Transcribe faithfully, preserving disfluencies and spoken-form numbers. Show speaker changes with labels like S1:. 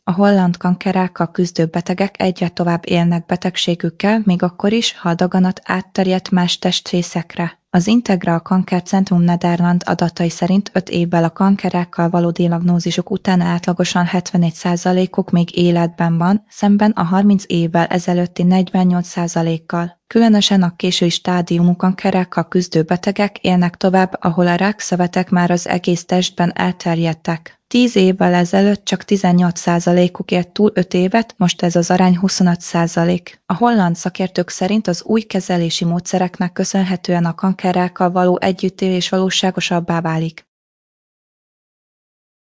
S1: A holland kankerákkal küzdő betegek egyre tovább élnek betegségükkel, még akkor is, ha a daganat átterjedt más testrészekre. Az Integraal Kankercentrum Nederland adatai szerint öt évvel a kankerákkal való diagnózisuk után átlagosan hetvenegy százalékuk még életben van, szemben a harminc évvel ezelőtti negyvennyolc százalékkal. Különösen a késői stádiumú kankerákkal küzdő betegek élnek tovább, ahol a rákszövetek már az egész testben elterjedtek. Tíz évvel ezelőtt csak tizennyolc százalékuk élt túl öt évet, most ez az arány huszonöt százalék. A holland szakértők szerint az új kezelési módszereknek köszönhetően a kankerákkal való együttélés valóságosabbá válik.